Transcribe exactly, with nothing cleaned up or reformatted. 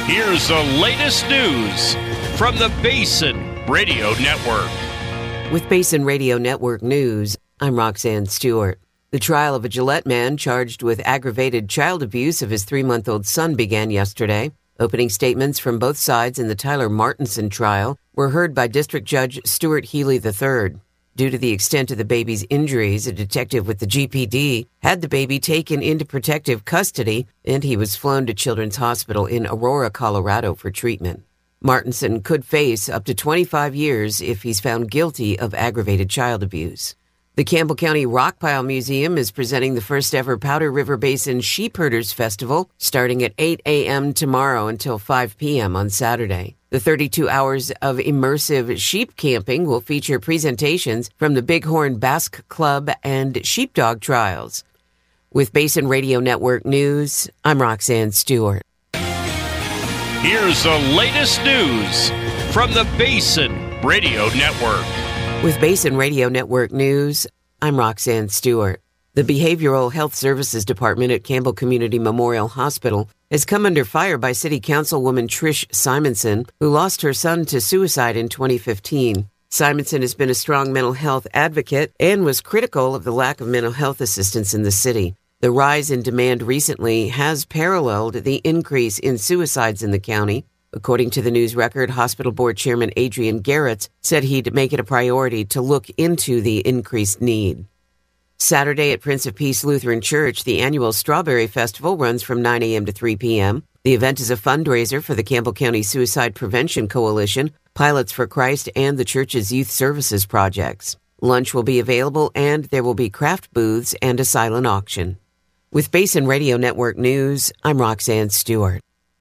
Here's the latest news from the Basin Radio Network. With Basin Radio Network News, I'm Roxanne Stewart. The trial of a Gillette man charged with aggravated child abuse of his three-month-old son began yesterday. Opening statements from both sides in the Tyler Martinson trial were heard by District Judge Stuart Healy the third. Due to the extent of the baby's injuries, a detective with the G P D had the baby taken into protective custody, and he was flown to Children's Hospital in Aurora, Colorado for treatment. Martinson could face up to twenty-five years if he's found guilty of aggravated child abuse. The Campbell County Rockpile Museum is presenting the first ever Powder River Basin Sheep Herders Festival starting at eight a.m. tomorrow until five p.m. on Saturday. The thirty-two hours of immersive sheep camping will feature presentations from the Bighorn Basque Club and Sheepdog Trials. With Basin Radio Network News, I'm Roxanne Stewart. Here's the latest news from the Basin Radio Network. With Basin Radio Network News, I'm Roxanne Stewart. The Behavioral Health Services Department at Campbell Community Memorial Hospital has come under fire by City Councilwoman Trish Simonson, who lost her son to suicide in twenty fifteen. Simonson has been a strong mental health advocate and was critical of the lack of mental health assistance in the city. The rise in demand recently has paralleled the increase in suicides in the county. According to the News Record, Hospital Board Chairman Adrian Garrett said he'd make it a priority to look into the increased need. Saturday at Prince of Peace Lutheran Church, the annual Strawberry Festival runs from nine a.m. to three p.m. The event is a fundraiser for the Campbell County Suicide Prevention Coalition, Pilots for Christ, and the church's youth services projects. Lunch will be available, and there will be craft booths and a silent auction. With Basin Radio Network News, I'm Roxanne Stewart.